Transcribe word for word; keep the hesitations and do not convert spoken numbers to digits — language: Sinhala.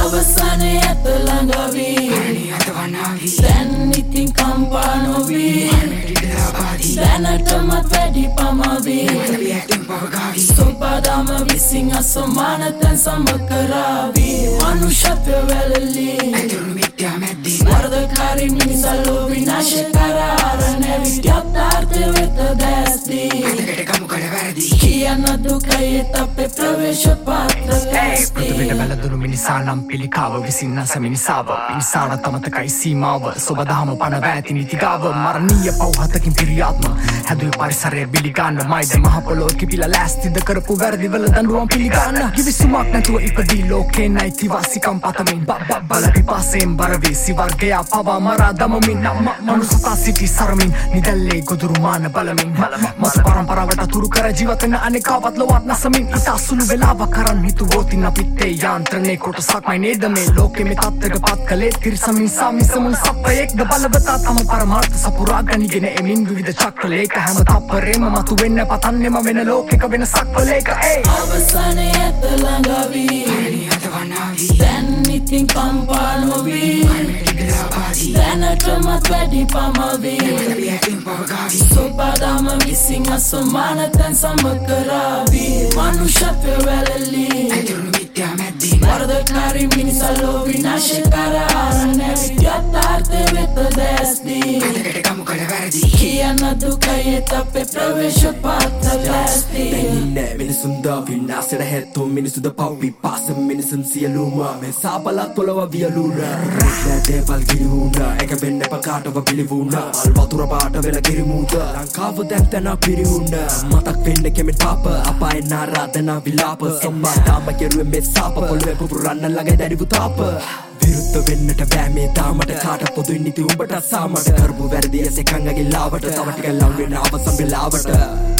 අවසානයේ ඇත ළඟ වී දැන් ඉතින් කම්පා නොවී දැනටමත් වැඩි පමවී සොබාදම විසින් අසමාන තැන් සම කරාවී මනුෂ්‍යත්වය වැළලී වරදකාරී මිනිසා ලෝ විනාශ කරාර නැවිත් යථාර්ථය වෙත දැස්දී කියන්න දුකයි අපේ ප්‍රවේශ පාත්‍ර පෘථිවියට වැළඳුණු මිනිසා නම් පිළිකාව විසින් නැස මිනිසාව මිනිසාට තමතකයි සීමාව සොබදහම පනව ඇති නීතිකාව මරණීය පව් පිරියාත්ම හැදුවේ පරිසරය බිලිගන්න මයිද මහ පොළොව කිපිලා ලෑස්තිද කරපු වැරදිවල දඬුවම් පිළිගන්න කිවිසුමක් නැතුව ඉපදී ලෝකේ නයිතිවාසිකම් පතමින් බල පිපාසයෙන් බර වී සිවර්ගයා පවා මරා දමමින් මනුස්සතා සිටි සරමින් නිදැල්ලේ ගොදුරු මාන බලමින් මස පරම්පරාවට තුරු කර ජීවත් වෙන අනෙකාවත් ලොවත් නැසමින් ඉතා සුළු වෙලාවක් කරන් හිතුවෝතින් අපිත් ඒ යාන්ත්‍රණයේ කොටසක්මයි නේද මේ ලෝකෙ මේ තත්ත්වයට පත් කළේ තිරිසමින් සාමිසමුන් සප්පයෙක්ද බලවතා තම පරමාර්ථ සපුරා ගනිගෙන එමින් විවිධ චක්‍රලේක හැම තප්පරේම මතු වෙන්න පතන්නෙම වෙන ලෝකෙක වෙනසක් වලේක අවසානයේ ඇත ළඟ වී දැන් ඉතින් කම්පා නොවී දැනටමත් වැඩි පමවී සොබාදම විසින් අසමාන තැන් සම කරාවී මනුෂ්‍යත්වය වැළලී වරදකාරී මිනිසා ලෝ විනාශ කරාර නැවිත් යථාර්ථය වෙත දැස්දී කියන්න දුකයි අපේ ප්‍රවේශ පාත්‍ර දැස්දී මිනිසුන් ද විනාශයට හේතු මිනිසුද පව් විපාස මිනිසුන් සියලුම මේ සාපලත් පොළව වියලුන දේවල් ගිරිහුණ එක වෙන්න පකාටව පිළිවුණ මල් වතුර පාට වෙලා කිරිමුද ලංකාව දැන් තන පිරිහුණ මතක් වෙන්න කෙමෙන් පාප අපාය නාරාධනා විලාප සම්මාතාම කෙරුවේ මේ සාප පොළවේ පුපුරන්න ළඟ දැඩි පුතාප විරුද්ධ වෙන්නට බෑ මේ තාමට කාට පොදුයි නිති උඹට සාමට කරපු වැරදි ඇසේ කංගගේ ලාවට තව ටික ලව් වෙන අවසන් වෙලාවට